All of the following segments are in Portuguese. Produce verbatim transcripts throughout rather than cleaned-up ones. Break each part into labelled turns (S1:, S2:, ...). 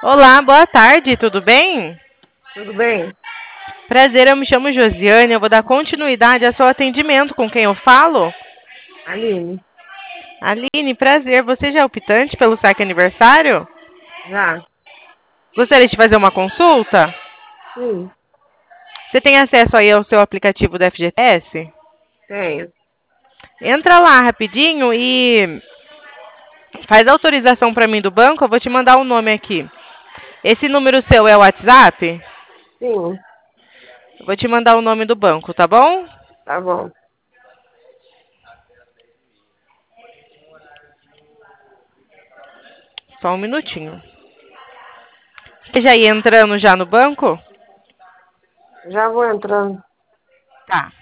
S1: Olá, boa tarde, tudo bem?
S2: Tudo bem?
S1: Prazer, eu me chamo Josiane, eu vou dar continuidade ao seu atendimento. Com quem eu falo?
S2: Aline?
S1: Aline, prazer. Você já é optante pelo saque aniversário?
S2: Já?
S1: Gostaria de fazer uma consulta?
S2: Sim,
S1: Você tem acesso aí ao seu aplicativo do F G T S?
S2: tenho.
S1: Entra lá rapidinho e faz a autorização para mim do banco. Eu vou te mandar o nome aqui. Esse número seu é o WhatsApp?
S2: Sim,
S1: Eu vou te mandar o nome do banco, tá bom?
S2: tá bom.
S1: Só um minutinho. Você já ia entrando já no banco?
S2: Já vou entrando.
S1: Tá.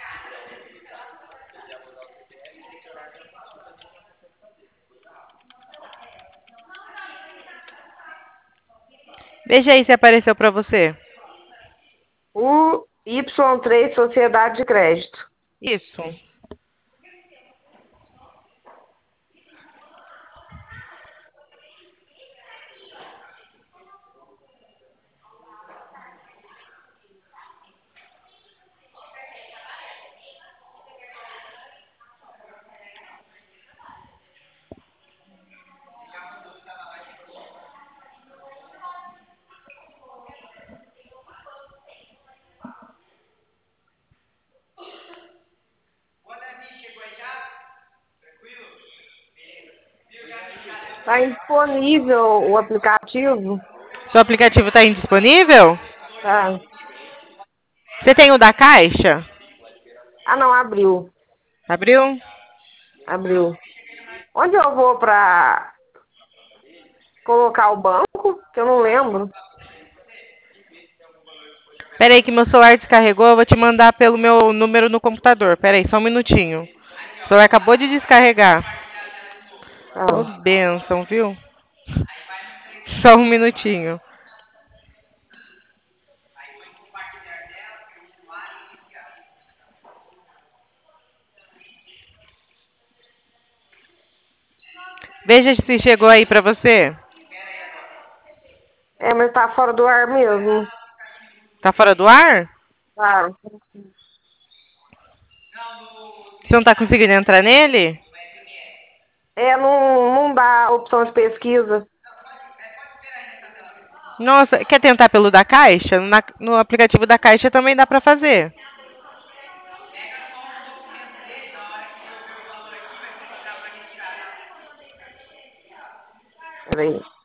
S1: Veja aí se apareceu para você.
S2: O Y três Sociedade de Crédito.
S1: Isso.
S2: Está indisponível o aplicativo?
S1: Seu aplicativo está indisponível?
S2: Tá.
S1: Você tem o da Caixa?
S2: Ah, não, abriu.
S1: Abriu?
S2: Abriu. Onde eu vou para colocar o banco? Que eu não lembro.
S1: Pera aí que meu celular descarregou, eu vou te mandar pelo meu número no computador. Pera aí, só um minutinho. O celular acabou de descarregar. Ô,
S2: Tá.
S1: bênção, viu? Só um minutinho. Veja se chegou aí pra você.
S2: É, mas tá fora do ar mesmo.
S1: Tá fora do ar?
S2: Tá.
S1: Você não tá conseguindo entrar nele?
S2: É, não, não dá opção de pesquisa.
S1: Nossa, quer tentar pelo da Caixa? Na- no aplicativo da Caixa também dá pra fazer.
S2: Peraí.